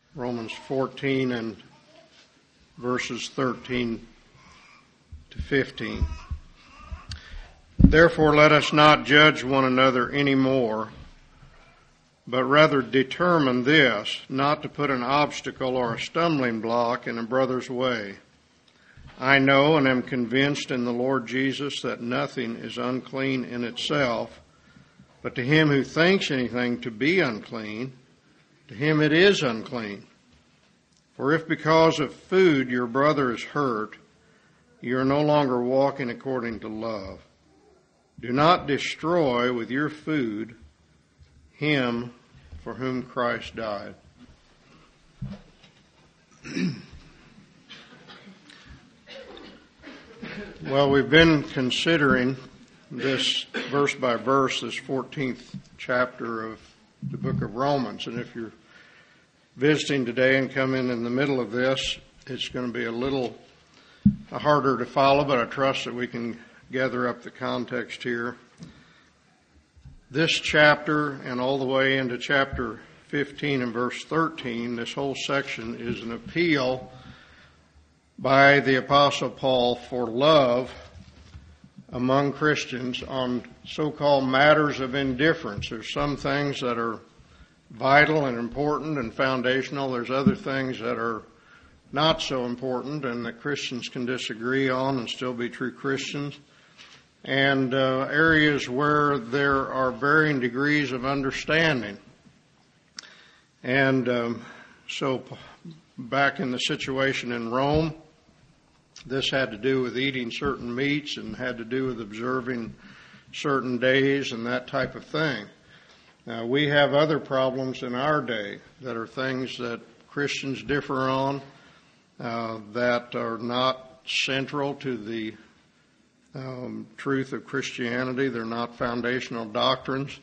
Romans 14 and verses 13 to 15. Therefore let us not judge one another any more, but rather determine this, not to put an obstacle or a stumbling block in a brother's way. I know and am convinced in the Lord Jesus that nothing is unclean in itself, but to him who thinks anything to be unclean, to him it is unclean. For if because of food your brother is hurt, you are no longer walking according to love. Do not destroy with your food him for whom Christ died. Well, we've been considering this verse by verse, this 14th chapter of the book of Romans. And if you're visiting today and come in the middle of this, it's going to be a little harder to follow, but I trust that we can gather up the context here. This chapter and all the way into chapter 15 and verse 13, this whole section is an appeal by the Apostle Paul for love among Christians on so-called matters of indifference. There's some things that are vital and important and foundational. There's other things that are not so important and that Christians can disagree on and still be true Christians. And areas where there are varying degrees of understanding. And so back in the situation in Rome, this had to do with eating certain meats and had to do with observing certain days and that type of thing. Now, we have other problems in our day that are things that Christians differ on, that are not central to the truth of Christianity. They're not foundational doctrines.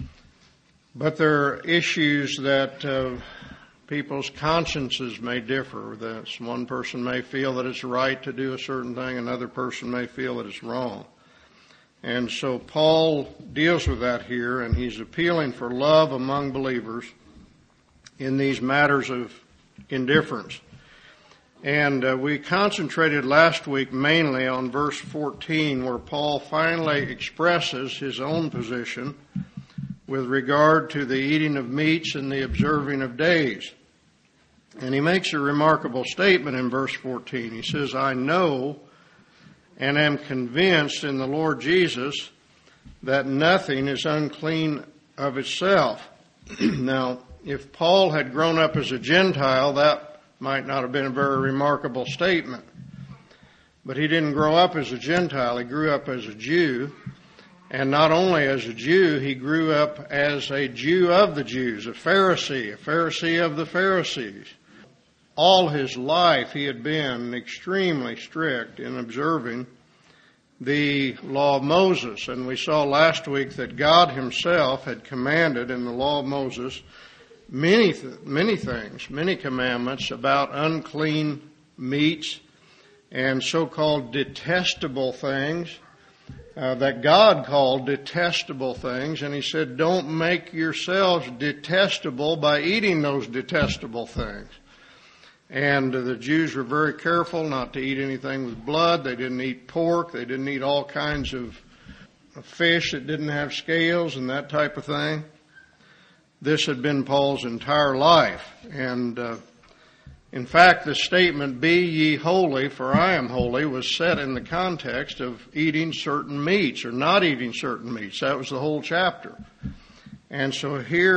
But there are issues that people's consciences may differ. That one person may feel that it's right to do a certain thing, another person may feel that it's wrong. And so Paul deals with that here, and he's appealing for love among believers in these matters of indifference. And we concentrated last week mainly on verse 14, where Paul finally expresses his own position with regard to the eating of meats and the observing of days. And he makes a remarkable statement in verse 14. He says, I know and am convinced in the Lord Jesus that nothing is unclean of itself. Now, if Paul had grown up as a Gentile, that might not have been a very remarkable statement. But he didn't grow up as a Gentile. He grew up as a Jew. And not only as a Jew, he grew up as a Jew of the Jews, a Pharisee of the Pharisees. All his life he had been extremely strict in observing the law of Moses. And we saw last week that God himself had commanded in the law of Moses many things, many commandments about unclean meats and so-called detestable things that God called detestable things. And he said, don't make yourselves detestable by eating those detestable things. And the Jews were very careful not to eat anything with blood. They didn't eat pork. They didn't eat all kinds of fish that didn't have scales and that type of thing. This had been Paul's entire life. And in fact, the statement, be ye holy, for I am holy, was set in the context of eating certain meats or not eating certain meats. That was the whole chapter. And so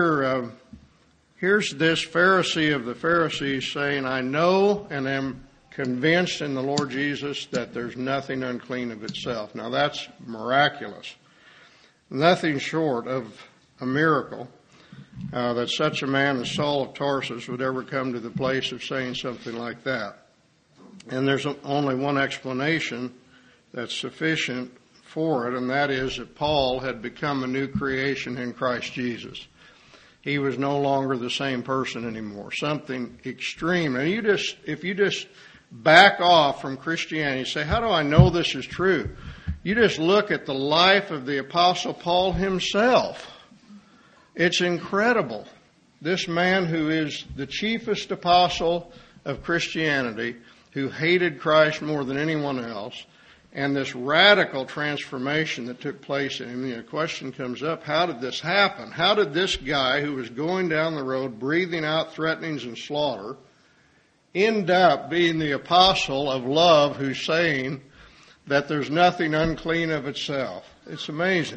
here's this Pharisee of the Pharisees saying, I know and am convinced in the Lord Jesus that there's nothing unclean of itself. Now that's miraculous. Nothing short of a miracle that such a man as Saul of Tarsus would ever come to the place of saying something like that. And there's only one explanation that's sufficient for it, and that is that Paul had become a new creation in Christ Jesus. He was no longer the same person anymore. Something extreme. And if you just back off from Christianity, say, how do I know this is true? You just look at the life of the Apostle Paul himself. It's incredible this man who is the chiefest apostle of Christianity, who hated Christ more than anyone else, and this radical transformation that took place in him. The question comes up, how did this happen? How did this guy who was going down the road breathing out threatenings and slaughter end up being the apostle of love who's saying that there's nothing unclean of itself? It's amazing.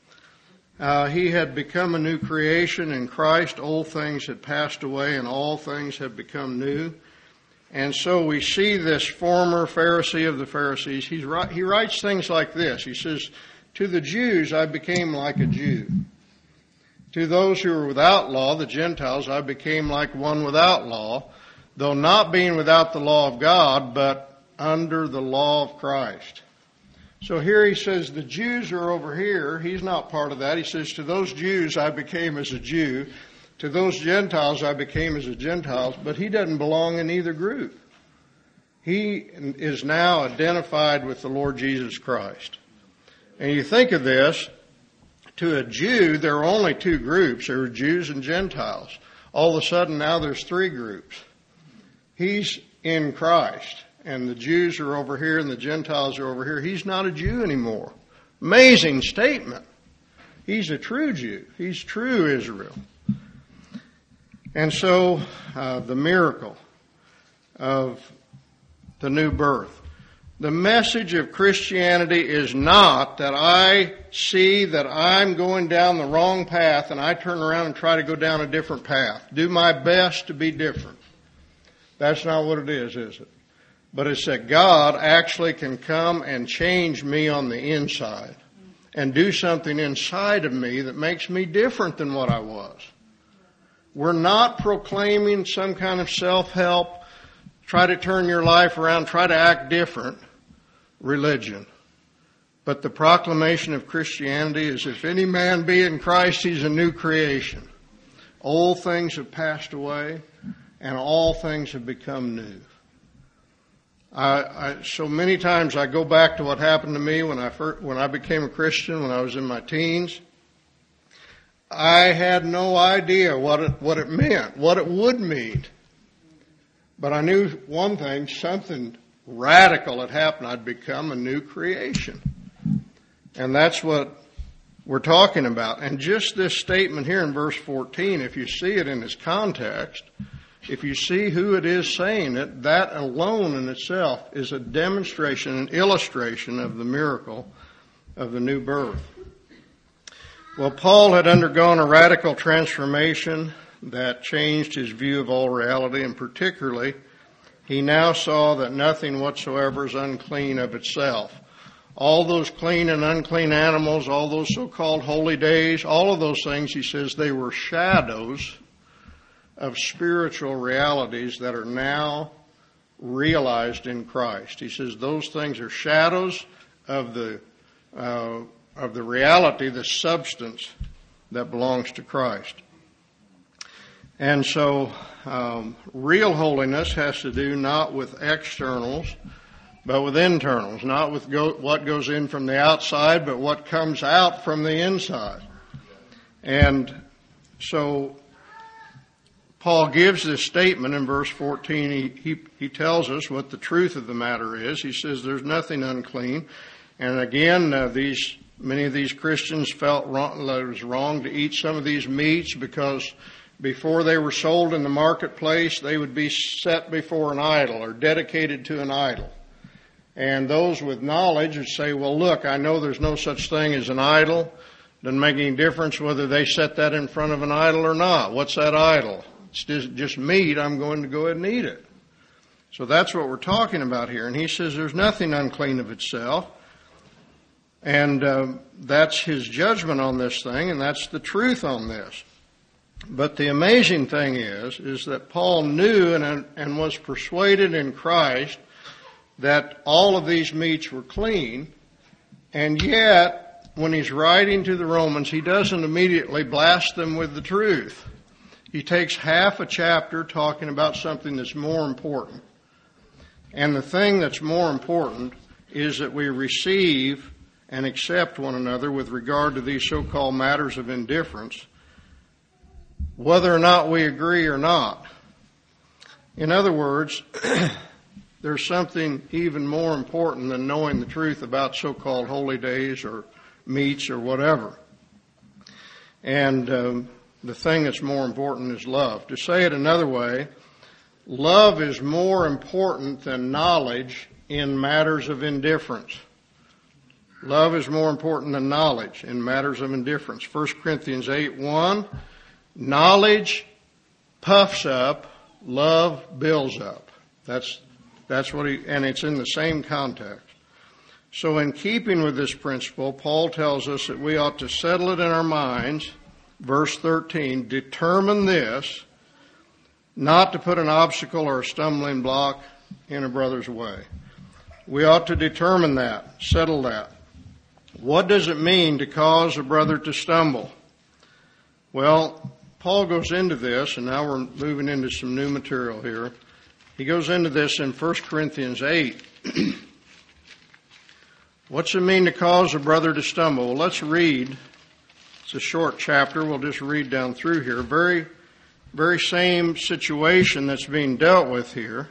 He had become a new creation in Christ. Old things had passed away and all things have become new. And so we see this former Pharisee of the Pharisees. He writes things like this. He says, to the Jews I became like a Jew. To those who are without law, the Gentiles, I became like one without law, though not being without the law of God, but under the law of Christ. So here he says the Jews are over here. He's not part of that. He says, to those Jews I became as a Jew. To those Gentiles I became as a Gentile, but he doesn't belong in either group. He is now identified with the Lord Jesus Christ. And you think of this, to a Jew, there are only two groups. There are Jews and Gentiles. All of a sudden now there's three groups. He's in Christ, and the Jews are over here and the Gentiles are over here. He's not a Jew anymore. Amazing statement. He's a true Jew. He's true Israel. And so the miracle of the new birth. The message of Christianity is not that I see that I'm going down the wrong path and I turn around and try to go down a different path. Do my best to be different. That's not what it is it? But it's that God actually can come and change me on the inside and do something inside of me that makes me different than what I was. We're not proclaiming some kind of self-help, try to turn your life around, try to act different religion. But the proclamation of Christianity is, if any man be in Christ, he's a new creation. Old things have passed away and all things have become new. So many times I go back to what happened to me when I became a Christian, when I was in my teens. I had no idea what it meant, what it would mean. But I knew one thing, something radical had happened. I'd become a new creation. And that's what we're talking about. And just this statement here in verse 14, if you see it in its context, if you see who it is saying it, that alone in itself is a demonstration, an illustration of the miracle of the new birth. Well, Paul had undergone a radical transformation that changed his view of all reality, and particularly, he now saw that nothing whatsoever is unclean of itself. All those clean and unclean animals, all those so-called holy days, all of those things, he says, they were shadows of spiritual realities that are now realized in Christ. He says those things are shadows of the reality, the substance that belongs to Christ. And so real holiness has to do not with externals, but with internals, not with what goes in from the outside, but what comes out from the inside. And so Paul gives this statement in verse 14. He tells us what the truth of the matter is. He says there's nothing unclean. And again, many of these Christians felt that it was wrong to eat some of these meats because before they were sold in the marketplace, they would be set before an idol or dedicated to an idol. And those with knowledge would say, well, look, I know there's no such thing as an idol. Doesn't make any difference whether they set that in front of an idol or not. What's that idol? It's just meat. I'm going to go ahead and eat it. So that's what we're talking about here. And he says there's nothing unclean of itself. And that's his judgment on this thing, and that's the truth on this. But the amazing thing is that Paul knew and was persuaded in Christ that all of these meats were clean, and yet, when he's writing to the Romans, he doesn't immediately blast them with the truth. He takes half a chapter talking about something that's more important. And the thing that's more important is that we receive and accept one another with regard to these so-called matters of indifference whether or not we agree or not. In other words, there's something even more important than knowing the truth about so-called holy days or meats or whatever. And the thing that's more important is love. To say it another way, love is more important than knowledge in matters of indifference. Love is more important than knowledge in matters of indifference. 1 Corinthians 8:1, knowledge puffs up, love builds up. That's what and it's in the same context. So in keeping with this principle, Paul tells us that we ought to settle it in our minds. Verse 13, determine this, not to put an obstacle or a stumbling block in a brother's way. We ought to determine that, settle that. What does it mean to cause a brother to stumble? Well, Paul goes into this, and now we're moving into some new material here. He goes into this in 1 Corinthians 8. What's it mean to cause a brother to stumble? Well, let's read. It's a short chapter. We'll just read down through here. Very, very same situation that's being dealt with here.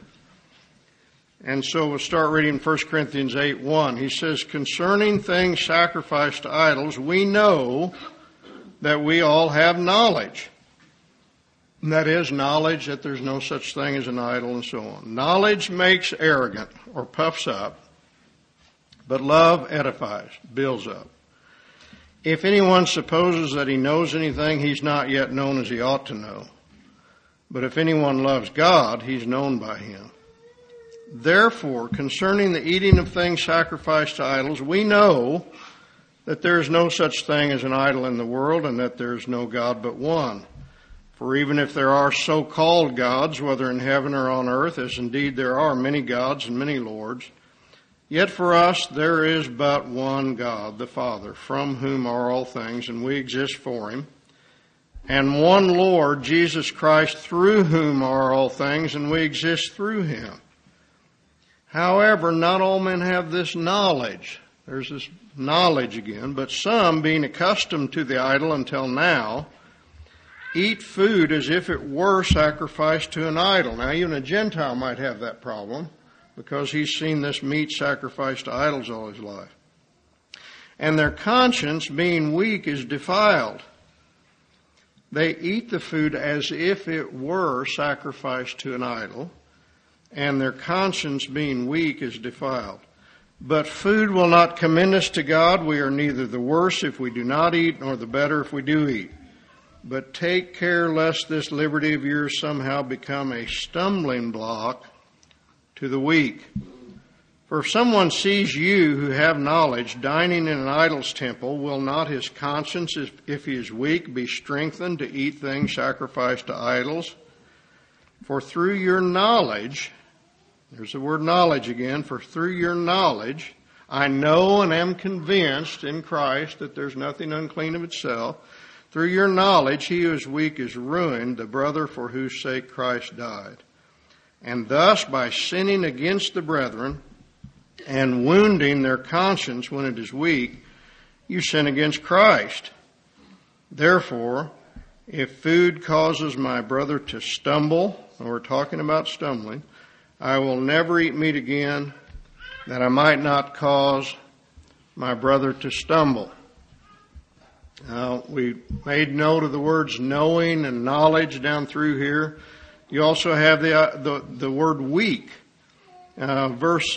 And so we'll start reading 1 Corinthians 8:1. He says, concerning things sacrificed to idols, we know that we all have knowledge. And that is knowledge that there's no such thing as an idol and so on. Knowledge makes arrogant or puffs up, but love edifies, builds up. If anyone supposes that he knows anything, he's not yet known as he ought to know. But if anyone loves God, he's known by him. Therefore, concerning the eating of things sacrificed to idols, we know that there is no such thing as an idol in the world, and that there is no God but one. For even if there are so-called gods, whether in heaven or on earth, as indeed there are many gods and many lords, yet for us there is but one God, the Father, from whom are all things, and we exist for him, and one Lord, Jesus Christ, through whom are all things, and we exist through him. However, not all men have this knowledge. There's this knowledge again, but some, being accustomed to the idol until now, eat food as if it were sacrificed to an idol. Now, even a Gentile might have that problem because he's seen this meat sacrificed to idols all his life. And their conscience, being weak, is defiled. They eat the food as if it were sacrificed to an idol, and their conscience, being weak, is defiled. But food will not commend us to God. We are neither the worse if we do not eat, nor the better if we do eat. But take care lest this liberty of yours somehow become a stumbling block to the weak. For if someone sees you who have knowledge dining in an idol's temple, will not his conscience, if he is weak, be strengthened to eat things sacrificed to idols? For through your knowledge, there's the word knowledge again, for through your knowledge, I know and am convinced in Christ that there's nothing unclean of itself. Through your knowledge, he who is weak is ruined, the brother for whose sake Christ died. And thus, by sinning against the brethren and wounding their conscience when it is weak, you sin against Christ. Therefore, if food causes my brother to stumble, and we're talking about stumbling, I will never eat meat again, that I might not cause my brother to stumble. Now, we made note of the words knowing and knowledge down through here. You also have the word weak. Verse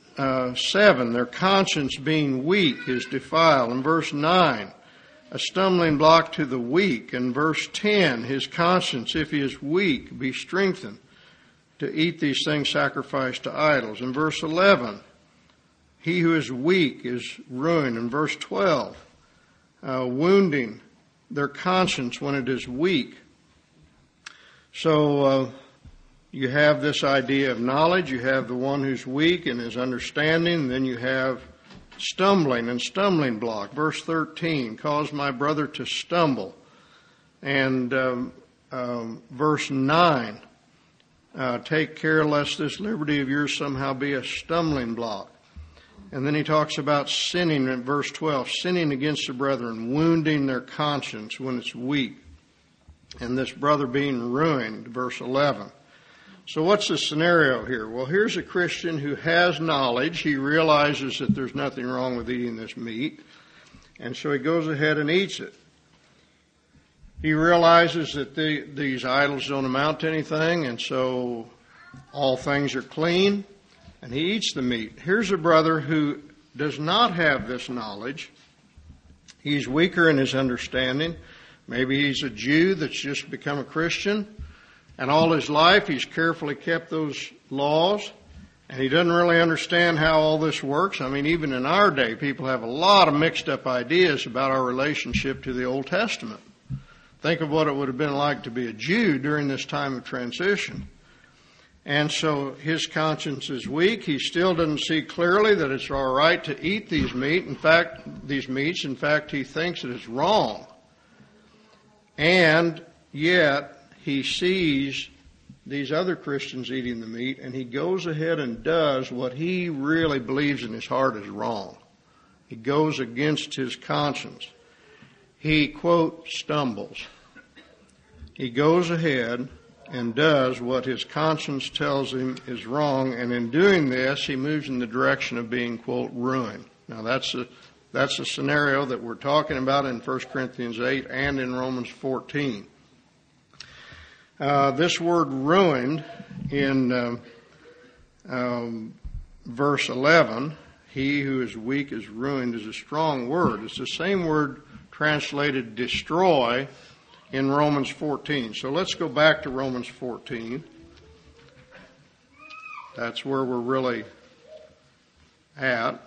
7, their conscience being weak is defiled. In verse 9, a stumbling block to the weak. In verse 10, his conscience, if he is weak, be strengthened to eat these things sacrificed to idols. In verse 11, he who is weak is ruined. In verse 12, wounding their conscience when it is weak. So you have this idea of knowledge, you have the one who's weak in his understanding, and then you have stumbling and stumbling block. Verse 13, cause my brother to stumble. And verse 9, take care lest this liberty of yours somehow be a stumbling block. And then he talks about sinning in verse 12, sinning against the brethren, wounding their conscience when it's weak. and this brother being ruined, verse 11. So what's the scenario here? Well, here's a Christian who has knowledge. He realizes that there's nothing wrong with eating this meat, and so he goes ahead and eats it. He realizes that these idols don't amount to anything, and so all things are clean, and he eats the meat. Here's a brother who does not have this knowledge. He's weaker in his understanding. Maybe he's a Jew that's just become a Christian, and all his life he's carefully kept those laws, and he doesn't really understand how all this works. I mean, even in our day, people have a lot of mixed up ideas about our relationship to the Old Testament. Think of what it would have been like to be a Jew during this time of transition. And so his conscience is weak. He still doesn't see clearly that it's all right to eat these meats. In fact, he thinks that it's wrong. And yet he sees these other Christians eating the meat, and he goes ahead and does what he really believes in his heart is wrong. He goes against his conscience. He, quote, stumbles. He goes ahead and does what his conscience tells him is wrong, and in doing this, he moves in the direction of being, quote, ruined. Now, that's a scenario that we're talking about in 1 Corinthians 8 and in Romans 14. This word ruined in verse 11, he who is weak is ruined, is a strong word. It's the same word translated destroy in Romans 14. So let's go back to Romans 14. That's where we're really at.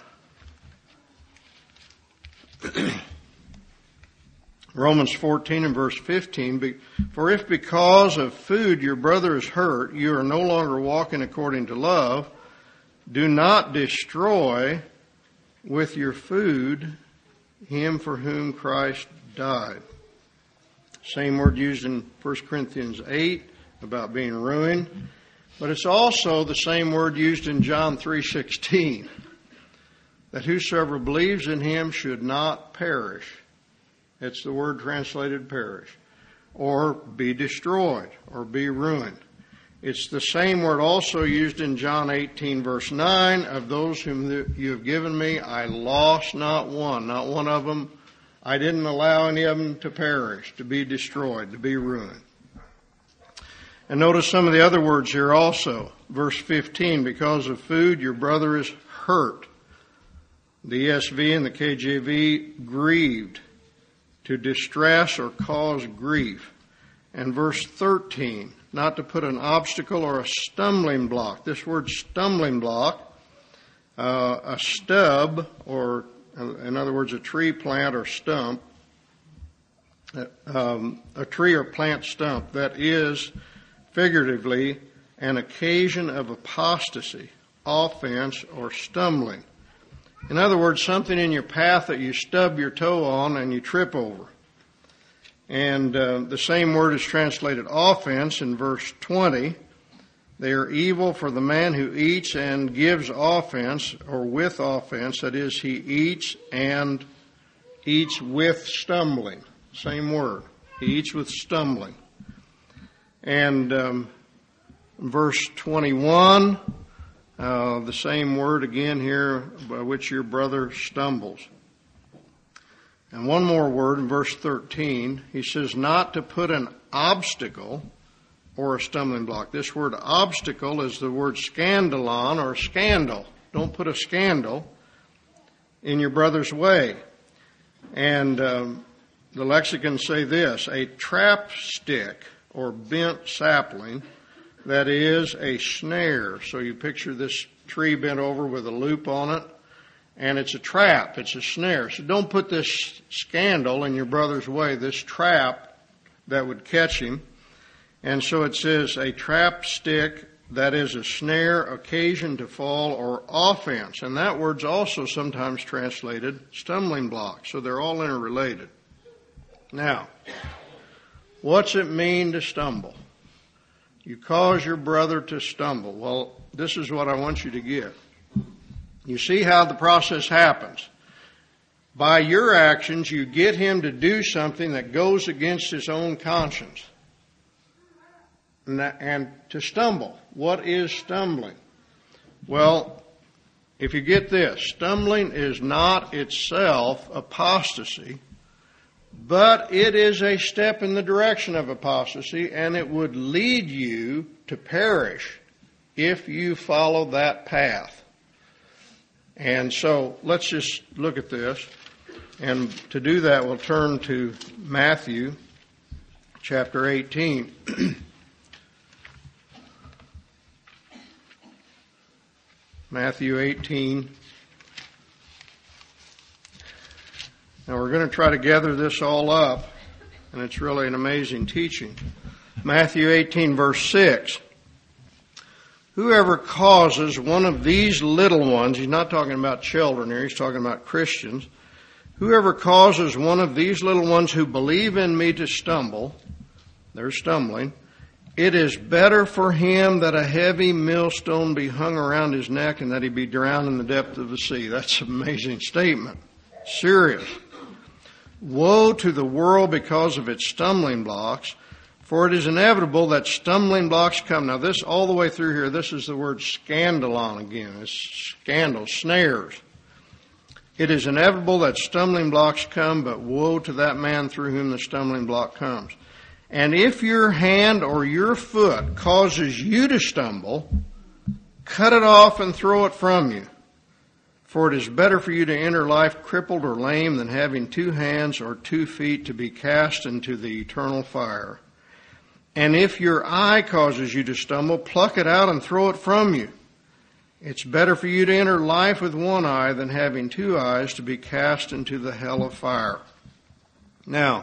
Romans 14 and verse 15. For if because of food your brother is hurt, you are no longer walking according to love, do not destroy with your food him for whom Christ died. Same word used in 1 Corinthians 8 about being ruined. But it's also the same word used in John 3:16. That whosoever believes in him should not perish. It's the word translated perish. Or be destroyed, or be ruined. It's the same word also used in John 18 verse 9. Of those whom you have given me, I lost not one of them. I didn't allow any of them to perish, to be destroyed, to be ruined. And notice some of the other words here also. Verse 15, because of food your brother is hurt. The ESV and the KJV, grieved, to distress or cause grief. And verse 13, not to put an obstacle or a stumbling block. This word stumbling block, a stub, or in other words, a tree plant or stump, a tree or plant stump, that is figuratively an occasion of apostasy, offense, or stumbling. In other words, something in your path that you stub your toe on and you trip over. And the same word is translated offense in verse 20. They are evil for the man who eats and gives offense, or with offense, that is, he eats and eats with stumbling. Same word. He eats with stumbling. And verse 21, the same word again here, by which your brother stumbles. And one more word in verse 13. He says not to put an obstacle or a stumbling block. This word obstacle is the word scandalon or scandal. Don't put a scandal in your brother's way. And the lexicons say this, a trap stick or bent sapling, that is a snare. So you picture this tree bent over with a loop on it, and it's a trap, it's a snare. So don't put this scandal in your brother's way, this trap that would catch him. And so it says a trap stick, that is a snare, occasion to fall, or offense. And that word's also sometimes translated stumbling block. So they're all interrelated. Now, what's it mean to stumble? You cause your brother to stumble. Well, this is what I want you to get. You see how the process happens. By your actions, you get him to do something that goes against his own conscience. and to stumble. What is stumbling? Well, if you get this, stumbling is not itself apostasy, but it is a step in the direction of apostasy, and it would lead you to perish if you follow that path. And so let's just look at this. And to do that, we'll turn to Matthew chapter 18. Matthew 18. Now we're going to try to gather this all up, and it's really an amazing teaching. Matthew 18, verse 6. Whoever causes one of these little ones, he's not talking about children here, he's talking about Christians. Whoever causes one of these little ones who believe in me to stumble, they're stumbling, it is better for him that a heavy millstone be hung around his neck and that he be drowned in the depth of the sea. That's an amazing statement. Serious. Woe to the world because of its stumbling blocks, for it is inevitable that stumbling blocks come. Now this, all the way through here, this is the word scandalon again. It's scandal, snares. It is inevitable that stumbling blocks come, but woe to that man through whom the stumbling block comes. And if your hand or your foot causes you to stumble, cut it off and throw it from you. For it is better for you to enter life crippled or lame than having 2 hands or 2 feet to be cast into the eternal fire. And if your eye causes you to stumble, pluck it out and throw it from you. It's better for you to enter life with 1 eye than having 2 eyes to be cast into the hell of fire. Now,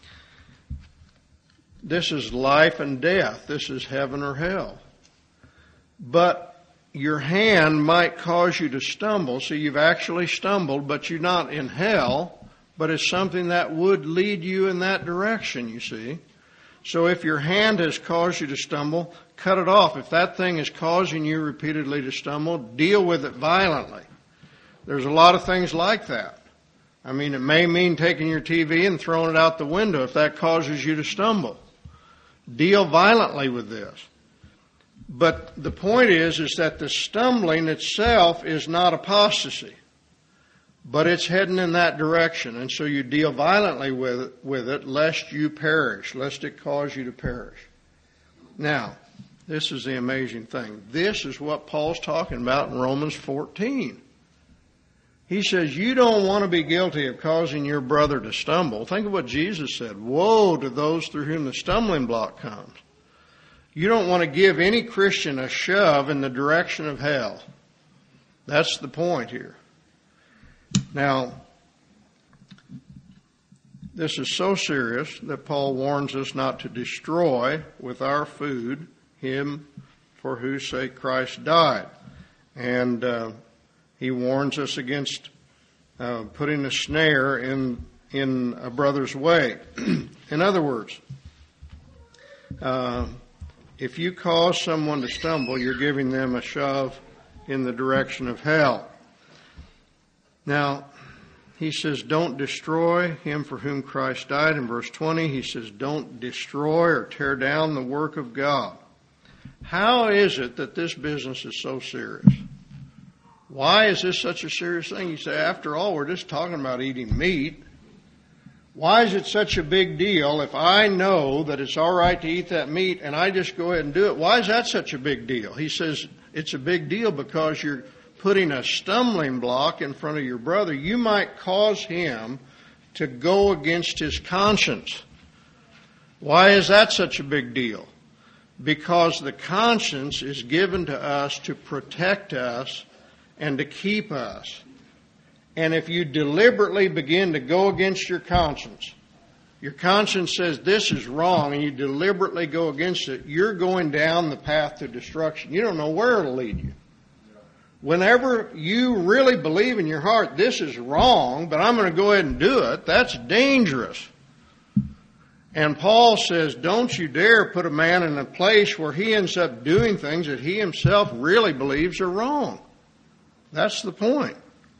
this is life and death. This is heaven or hell. But your hand might cause you to stumble. So you've actually stumbled, but you're not in hell, but it's something that would lead you in that direction, you see. So if your hand has caused you to stumble, cut it off. If that thing is causing you repeatedly to stumble, deal with it violently. There's a lot of things like that. I mean, it may mean taking your TV and throwing it out the window if that causes you to stumble. Deal violently with this. But the point is that the stumbling itself is not apostasy, but it's heading in that direction. And so you deal violently with it lest you perish, lest it cause you to perish. Now, this is the amazing thing. This is what Paul's talking about in Romans 14. He says, you don't want to be guilty of causing your brother to stumble. Think of what Jesus said. Woe to those through whom the stumbling block comes. You don't want to give any Christian a shove in the direction of hell. That's the point here. Now, this is so serious that Paul warns us not to destroy with our food him for whose sake Christ died. And he warns us against putting a snare in a brother's way. In other words, if you cause someone to stumble, you're giving them a shove in the direction of hell. Now, he says, don't destroy him for whom Christ died. In verse 20, he says, don't destroy or tear down the work of God. How is it that this business is so serious? Why is this such a serious thing? You say, after all, we're just talking about eating meat. Why is it such a big deal if I know that it's all right to eat that meat and I just go ahead and do it? Why is that such a big deal? He says it's a big deal because you're putting a stumbling block in front of your brother. You might cause him to go against his conscience. Why is that such a big deal? Because the conscience is given to us to protect us and to keep us. And if you deliberately begin to go against your conscience says this is wrong, and you deliberately go against it, you're going down the path to destruction. You don't know where it'll lead you. Whenever you really believe in your heart, this is wrong, but I'm going to go ahead and do it, that's dangerous. And Paul says, don't you dare put a man in a place where he ends up doing things that he himself really believes are wrong. That's the point.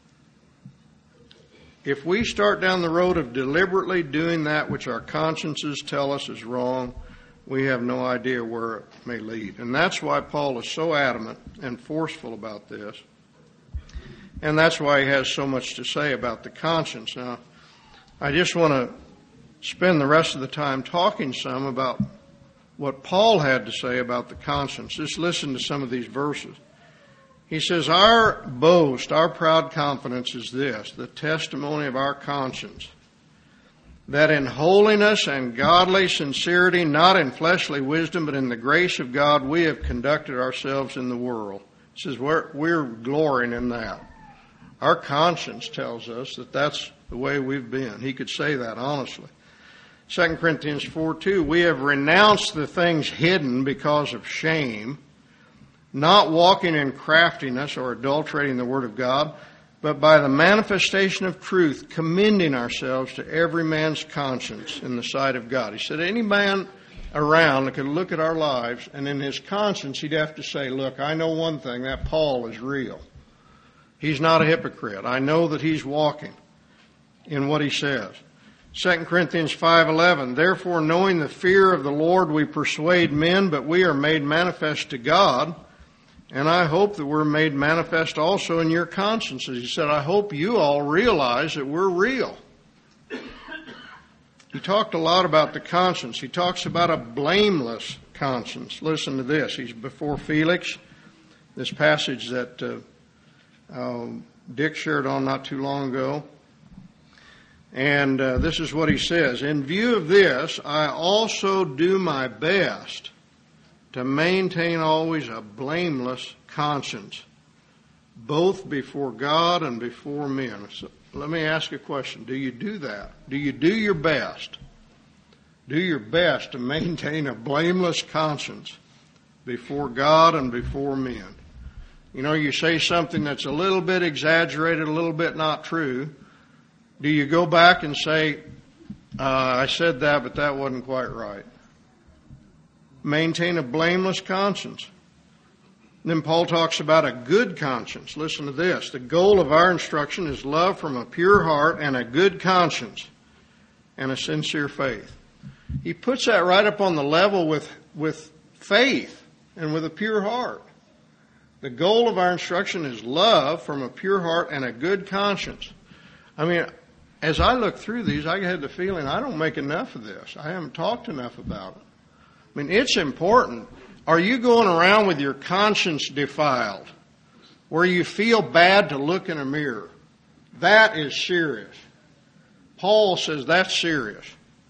If we start down the road of deliberately doing that which our consciences tell us is wrong, we have no idea where it may lead. And that's why Paul is so adamant and forceful about this. And that's why he has so much to say about the conscience. Now, I just want to spend the rest of the time talking some about what Paul had to say about the conscience. Just listen to some of these verses. He says, our boast, our proud confidence is this, the testimony of our conscience, that in holiness and godly sincerity, not in fleshly wisdom, but in the grace of God, we have conducted ourselves in the world. He says, we're glorying in that. Our conscience tells us that that's the way we've been. He could say that honestly. 2 Corinthians 4:2, we have renounced the things hidden because of shame, not walking in craftiness or adulterating the word of God, but by the manifestation of truth, commending ourselves to every man's conscience in the sight of God. He said any man around that could look at our lives, and in his conscience he'd have to say, look, I know one thing, that Paul is real. He's not a hypocrite. I know that he's walking in what he says. 2 Corinthians 5:11, therefore knowing the fear of the Lord we persuade men, but we are made manifest to God. And I hope that we're made manifest also in your consciences. He said, I hope you all realize that we're real. He talked a lot about the conscience. He talks about a blameless conscience. Listen to this. He's before Felix. This passage that Dick shared on not too long ago. And this is what he says. In view of this, I also do my best to maintain always a blameless conscience, both before God and before men. So let me ask a question. Do you do that? Do you do your best? Do your best to maintain a blameless conscience before God and before men? You know, you say something that's a little bit exaggerated, a little bit not true. Do you go back and say, I said that, but that wasn't quite right? Maintain a blameless conscience. Then Paul talks about a good conscience. Listen to this. The goal of our instruction is love from a pure heart and a good conscience and a sincere faith. He puts that right up on the level with faith and with a pure heart. The goal of our instruction is love from a pure heart and a good conscience. I mean, as I look through these, I had the feeling I don't make enough of this. I haven't talked enough about it. I mean, it's important. Are you going around with your conscience defiled, where you feel bad to look in a mirror? That is serious. Paul says that's serious.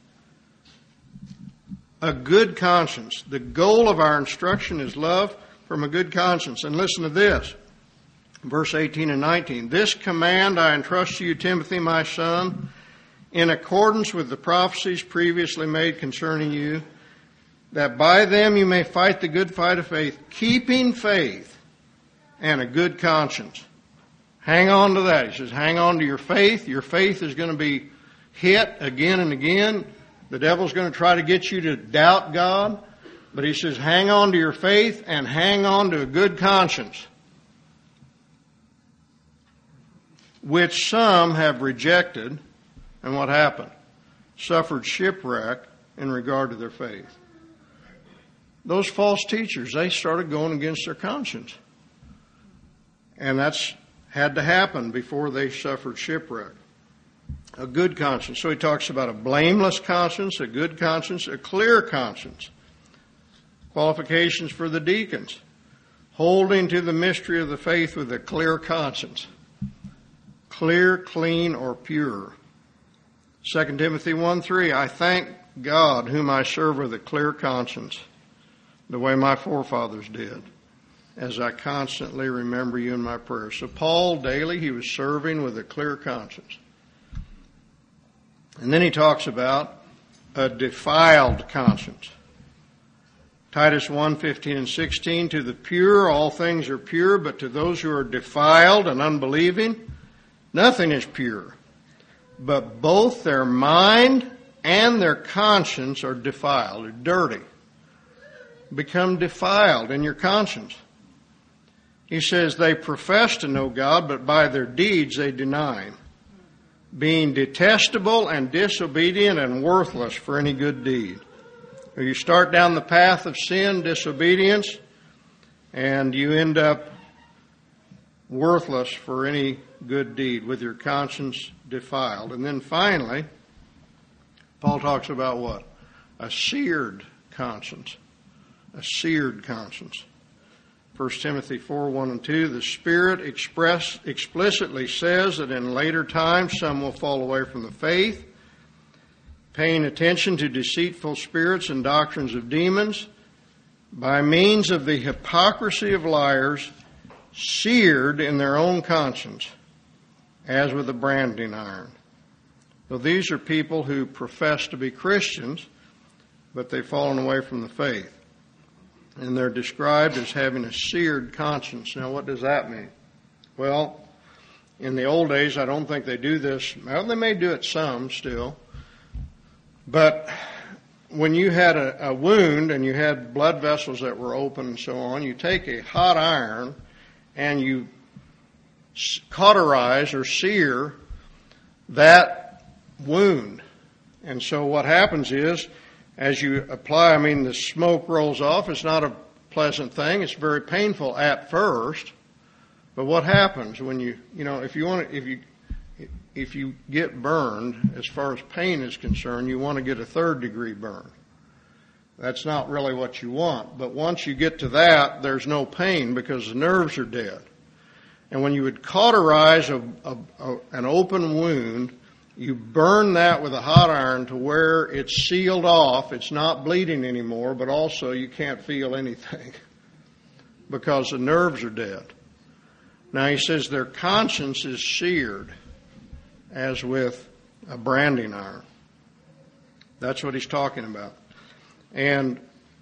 A good conscience. The goal of our instruction is love from a good conscience. And listen to this. Verse 18 and 19. This command I entrust to you, Timothy, my son, in accordance with the prophecies previously made concerning you, that by them you may fight the good fight of faith, keeping faith and a good conscience. Hang on to that. He says, hang on to your faith. Your faith is going to be hit again and again. The devil's going to try to get you to doubt God. But he says, hang on to your faith and hang on to a good conscience, which some have rejected. And what happened? Suffered shipwreck in regard to their faith. Those false teachers, they started going against their conscience. And that's had to happen before they suffered shipwreck. A good conscience. So he talks about a blameless conscience, a good conscience, a clear conscience. Qualifications for the deacons. Holding to the mystery of the faith with a clear conscience. Clear, clean, or pure. 2 Timothy 1:3, I thank God whom I serve with a clear conscience, the way my forefathers did, as I constantly remember you in my prayers. So Paul, daily, he was serving with a clear conscience. And then he talks about a defiled conscience. Titus 1:15 and 16, to the pure all things are pure, but to those who are defiled and unbelieving, nothing is pure. But both their mind and their conscience are defiled, or dirty. Become defiled in your conscience. He says they profess to know God, but by their deeds they deny Him, being detestable and disobedient and worthless for any good deed. Or you start down the path of sin, disobedience, and you end up worthless for any good deed with your conscience defiled. And then finally, Paul talks about what? A seared conscience. A seared conscience. 1 Timothy 4:1-2, the Spirit explicitly says that in later times some will fall away from the faith, paying attention to deceitful spirits and doctrines of demons, by means of the hypocrisy of liars, seared in their own conscience, as with a branding iron. So these are people who profess to be Christians, but they've fallen away from the faith. And they're described as having a seared conscience. Now, what does that mean? Well, in the old days, I don't think they do this. Well, they may do it some still. But when you had a wound and you had blood vessels that were open and so on, you take a hot iron and you cauterize or sear that wound. And so what happens is, as you apply, the smoke rolls off. It's not a pleasant thing. It's very painful at first. But what happens when if you get burned, as far as pain is concerned, you want to get a 3rd degree burn. That's not really what you want. But once you get to that, there's no pain because the nerves are dead. And when you would cauterize an open wound, you burn that with a hot iron to where it's sealed off. It's not bleeding anymore, but also you can't feel anything because the nerves are dead. Now he says their conscience is seared as with a branding iron. That's what he's talking about. And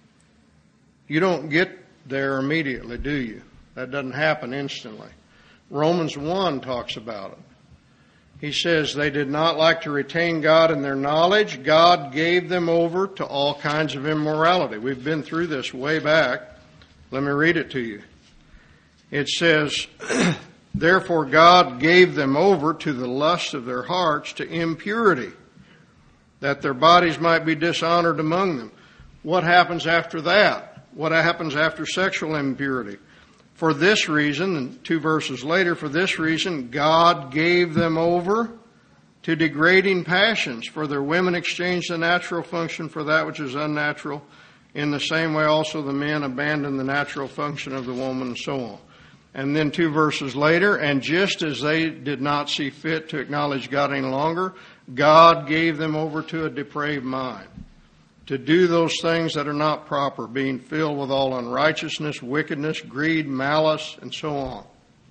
you don't get there immediately, do you? That doesn't happen instantly. Romans 1 talks about it. He says they did not like to retain God in their knowledge. God gave them over to all kinds of immorality. We've been through this way back. Let me read it to you. It says, therefore God gave them over to the lust of their hearts to impurity, that their bodies might be dishonored among them. What happens after that? What happens after sexual impurity? For this reason, and 2 verses later, for this reason, God gave them over to degrading passions, for their women exchanged the natural function for that which is unnatural. In the same way also the men abandoned the natural function of the woman, and so on. And then 2 verses later, and just as they did not see fit to acknowledge God any longer, God gave them over to a depraved mind, to do those things that are not proper, being filled with all unrighteousness, wickedness, greed, malice, and so on.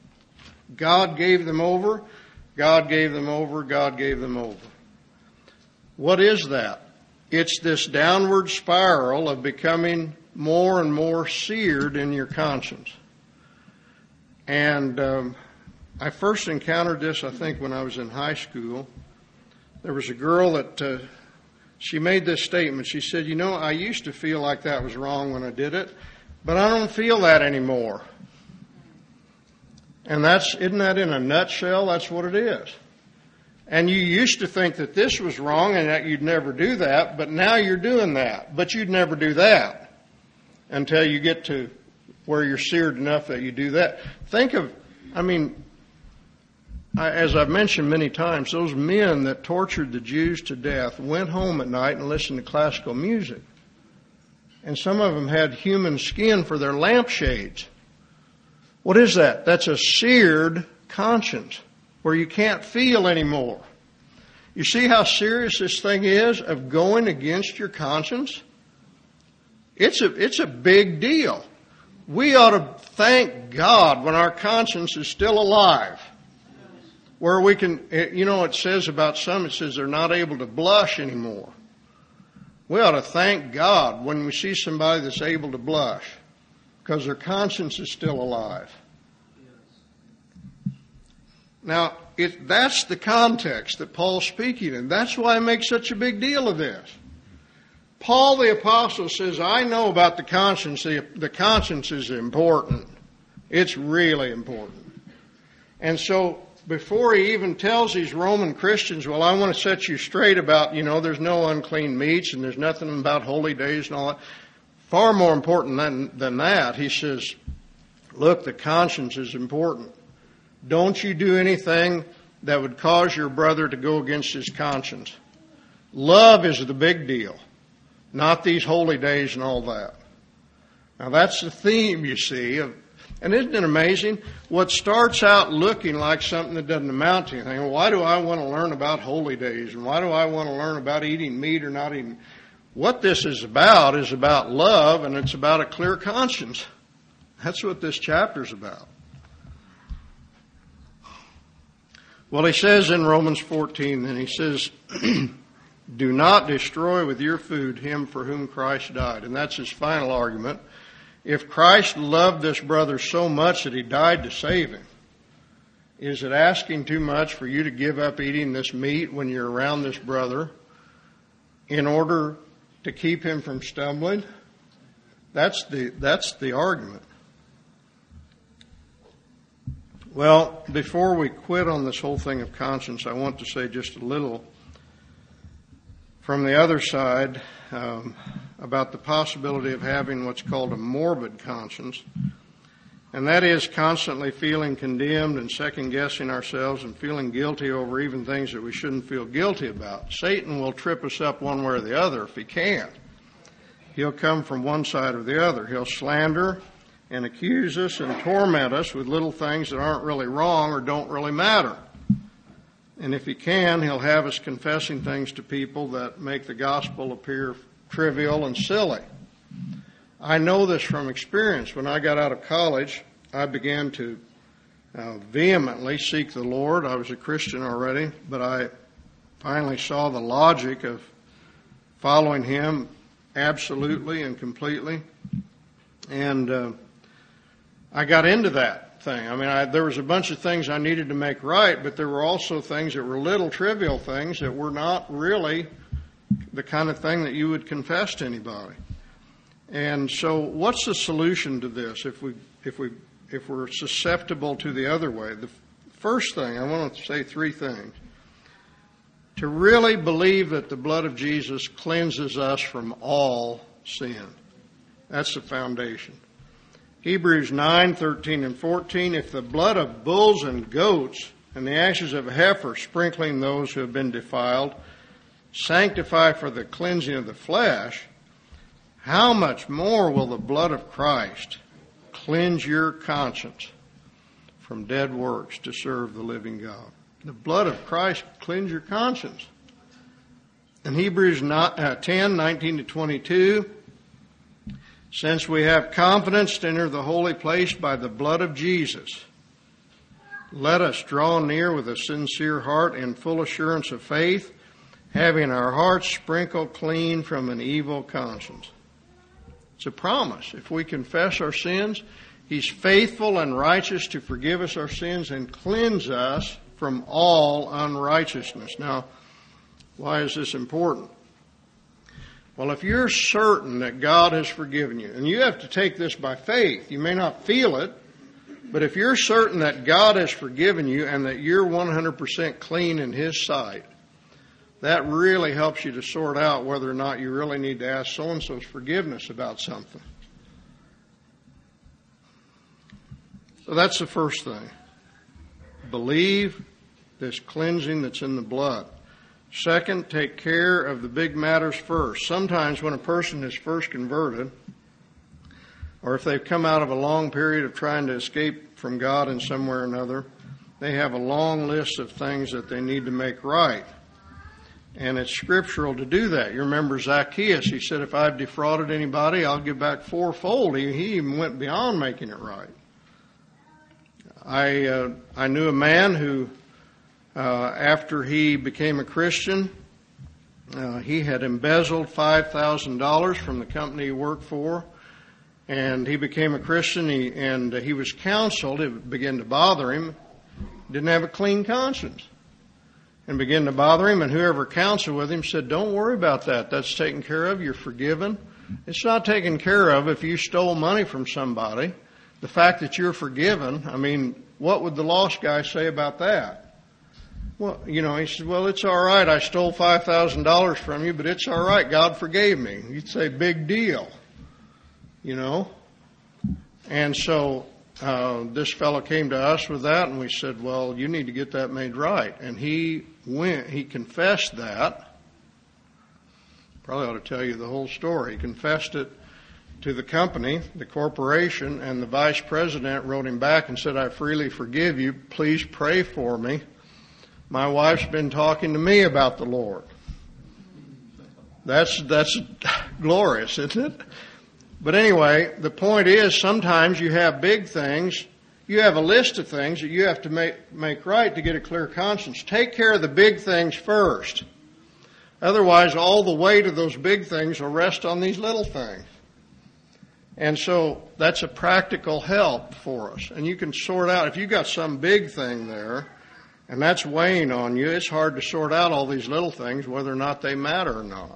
God gave them over, God gave them over, God gave them over. What is that? It's this downward spiral of becoming more and more seared in your conscience. And I first encountered this, I think, when I was in high school. There was a girl that she made this statement. She said, I used to feel like that was wrong when I did it, but I don't feel that anymore. And isn't that in a nutshell? That's what it is. And you used to think that this was wrong and that you'd never do that, but now you're doing that. But you'd never do that until you get to where you're seared enough that you do that. Think of, as I've mentioned many times, those men that tortured the Jews to death went home at night and listened to classical music. And some of them had human skin for their lampshades. What is that? That's a seared conscience where you can't feel anymore. You see how serious this thing is of going against your conscience? It's a big deal. We ought to thank God when our conscience is still alive. Where we can, it says about some, it says they're not able to blush anymore. We ought to thank God when we see somebody that's able to blush because their conscience is still alive. Now, that's the context that Paul's speaking in. That's why I make such a big deal of this. Paul the Apostle says, I know about the conscience. The conscience is important. It's really important. And so before he even tells these Roman Christians, well, I want to set you straight about, there's no unclean meats and there's nothing about holy days and all that. Far more important than that, he says, look, the conscience is important. Don't you do anything that would cause your brother to go against his conscience. Love is the big deal, not these holy days and all that. Now that's the theme, you see, and isn't it amazing? What starts out looking like something that doesn't amount to anything. Why do I want to learn about holy days? And why do I want to learn about eating meat or not eating? What this is about love, and it's about a clear conscience. That's what this chapter is about. Well, he says in Romans 14, then he says, do not destroy with your food him for whom Christ died. And that's his final argument. If Christ loved this brother so much that he died to save him, is it asking too much for you to give up eating this meat when you're around this brother in order to keep him from stumbling? That's the argument. Well, before we quit on this whole thing of conscience, I want to say just a little from the other side about the possibility of having what's called a morbid conscience. And that is constantly feeling condemned and second-guessing ourselves and feeling guilty over even things that we shouldn't feel guilty about. Satan will trip us up one way or the other if he can. He'll come from one side or the other. He'll slander and accuse us and torment us with little things that aren't really wrong or don't really matter. And if he can, he'll have us confessing things to people that make the gospel appear trivial and silly. I know this from experience. When I got out of college, I began to vehemently seek the Lord. I was a Christian already, but I finally saw the logic of following him absolutely and completely. And I got into that thing. I mean, there was a bunch of things I needed to make right, but there were also things that were little trivial things that were not really the kind of thing that you would confess to anybody. And so what's the solution to this if we're susceptible to the other way? The first thing, I want to say three things. To really believe that the blood of Jesus cleanses us from all sin. That's the foundation. Hebrews 9, 13 and 14, if the blood of bulls and goats and the ashes of a heifer sprinkling those who have been defiled sanctify for the cleansing of the flesh, how much more will the blood of Christ cleanse your conscience from dead works to serve the living God? The blood of Christ cleanse your conscience. In Hebrews 10, 19 to 22, since we have confidence to enter the holy place by the blood of Jesus, let us draw near with a sincere heart and full assurance of faith, having our hearts sprinkled clean from an evil conscience. It's a promise. If we confess our sins, He's faithful and righteous to forgive us our sins and cleanse us from all unrighteousness. Now, why is this important? Well, if you're certain that God has forgiven you, and you have to take this by faith, you may not feel it, but if you're certain that God has forgiven you and that you're 100% clean in His sight, that really helps you to sort out whether or not you really need to ask so-and-so's forgiveness about something. So that's the first thing. Believe this cleansing that's in the blood. Second, take care of the big matters first. Sometimes when a person is first converted, or if they've come out of a long period of trying to escape from God in some way or another, they have a long list of things that they need to make right. And it's scriptural to do that. You remember Zacchaeus, he said, if I've defrauded anybody, I'll give back fourfold. He even went beyond making it right. I knew a man who, after he became a Christian, he had embezzled $5,000 from the company he worked for, and he became a Christian, and he was counseled. It began to bother him. Didn't have a clean conscience. And began to bother him, and whoever counseled with him said, don't worry about that. That's taken care of. You're forgiven. It's not taken care of if you stole money from somebody. The fact that you're forgiven, I mean, what would the lost guy say about that? Well, he said, well, it's all right. I stole $5,000 from you, but it's all right. God forgave me. You'd say, big deal. And so this fellow came to us with that, and we said, well, you need to get that made right. And he confessed that. Probably ought to tell you the whole story. He confessed it to the company, the corporation, and the vice president wrote him back and said, I freely forgive you. Please pray for me. My wife's been talking to me about the Lord. That's glorious, isn't it? But anyway, the point is, sometimes you have big things. You have a list of things that you have to make right to get a clear conscience. Take care of the big things first. Otherwise, all the weight of those big things will rest on these little things. And so that's a practical help for us. And you can sort out, if you've got some big thing there, and that's weighing on you, it's hard to sort out all these little things, whether or not they matter or not.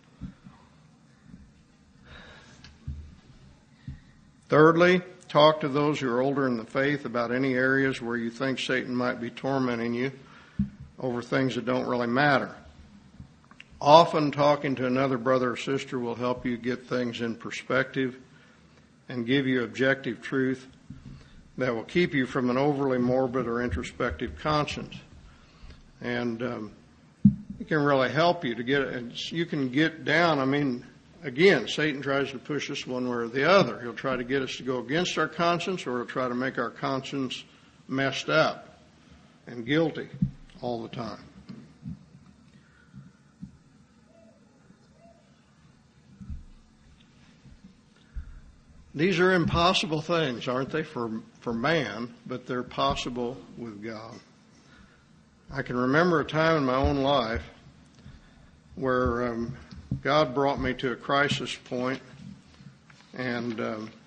Thirdly, talk to those who are older in the faith about any areas where you think Satan might be tormenting you over things that don't really matter. Often talking to another brother or sister will help you get things in perspective and give you objective truth that will keep you from an overly morbid or introspective conscience. And it can really help you to you can get down. Again, Satan tries to push us one way or the other. He'll try to get us to go against our conscience, or he'll try to make our conscience messed up and guilty all the time. These are impossible things, aren't they, for man, but they're possible with God. I can remember a time in my own life where God brought me to a crisis point, and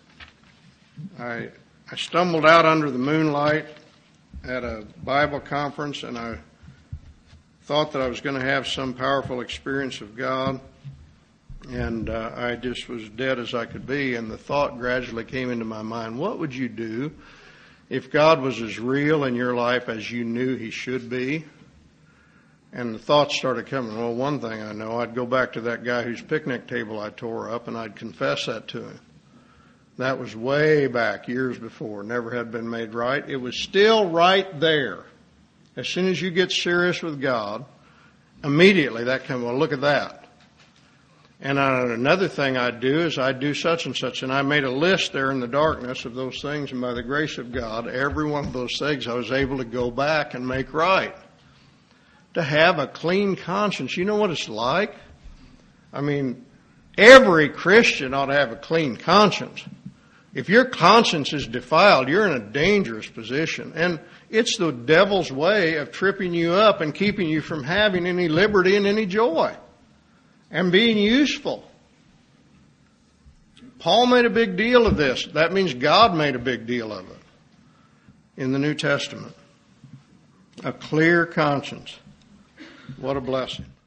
I stumbled out under the moonlight at a Bible conference, and I thought that I was going to have some powerful experience of God, and I just was dead as I could be, and the thought gradually came into my mind, what would you do if God was as real in your life as you knew He should be? And the thoughts started coming. Well, one thing I know, I'd go back to that guy whose picnic table I tore up, and I'd confess that to him. That was way back, years before, never had been made right. It was still right there. As soon as you get serious with God, immediately that comes, well, look at that. And another thing I'd do is I'd do such and such, and I made a list there in the darkness of those things, and by the grace of God, every one of those things I was able to go back and make right. To have a clean conscience, you know what it's like? Every Christian ought to have a clean conscience. If your conscience is defiled, you're in a dangerous position. And it's the devil's way of tripping you up and keeping you from having any liberty and any joy and being useful. Paul made a big deal of this. That means God made a big deal of it in the New Testament. A clear conscience. What a blessing.